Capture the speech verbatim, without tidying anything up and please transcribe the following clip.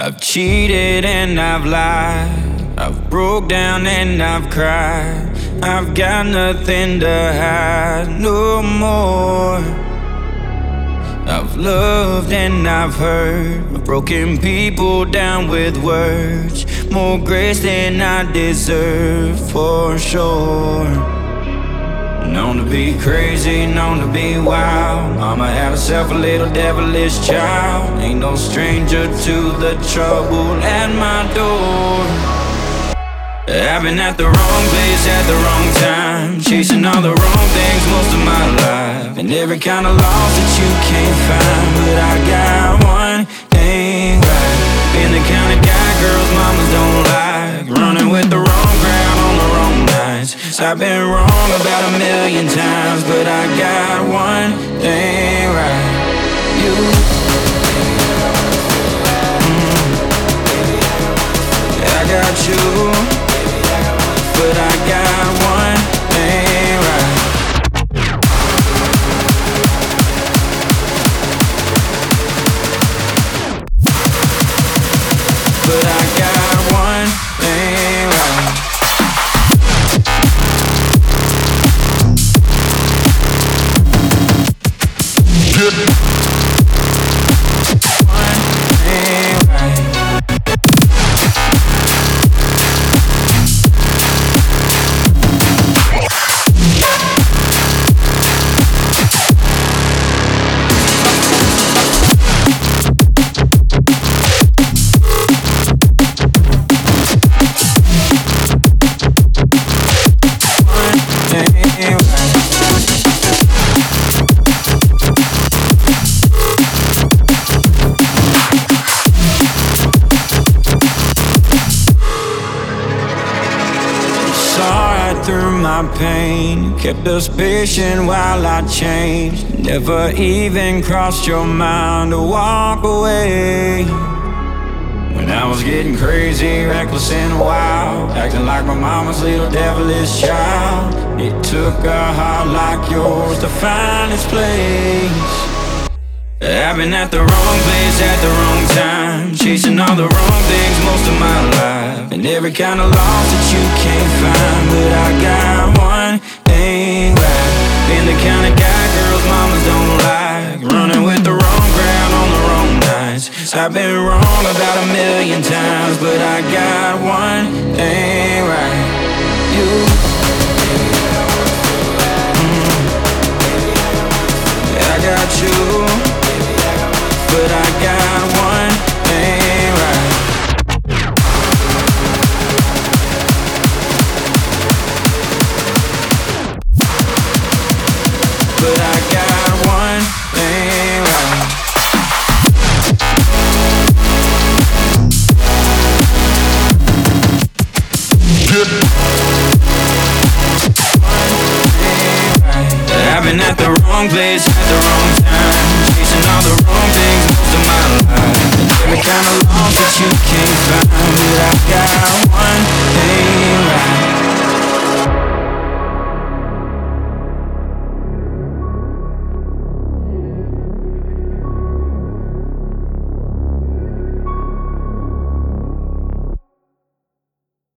I've cheated and I've lied, I've broke down and I've cried. I've got nothing to hide no more. I've loved and I've hurt, I've broken people down with words. More grace than I deserve, for sure. Known to be crazy, known to be wild. Mama had herself a little devilish child. Ain't no stranger to the trouble at my door. I've been at the wrong place at the wrong time, chasing all the wrong things most of my life, and every kind of loss that you can't find. But I got one thing right, being the kind of guy girls mamas don't like, running with the wrong crowd on the wrong nights. I've been wrong about a million times, but I got one thing right. You mm. I got you, but I got one thing right. But I got one thing right. One thing right. Through my pain, kept us patient while I changed. Never even crossed your mind to walk away. When I was getting crazy, reckless and wild, acting like my mama's little devilish child. It took a heart like yours to find its place. I've been at the wrong place at the wrong time, chasing all the wrong things most of my life, and every kind of loss that you can't find. But I got one thing right, being the kind of guy girls mamas don't like, running with the wrong crowd on the wrong nights. I've been wrong about a million times, but I got one thing right. You mm. I got you, but I got one thing right. But I got one thing right. I've been at the wrong place at the wrong time, chasing all the wrong things most of my life, and every kind of loss that you can't find. But I got one thing right.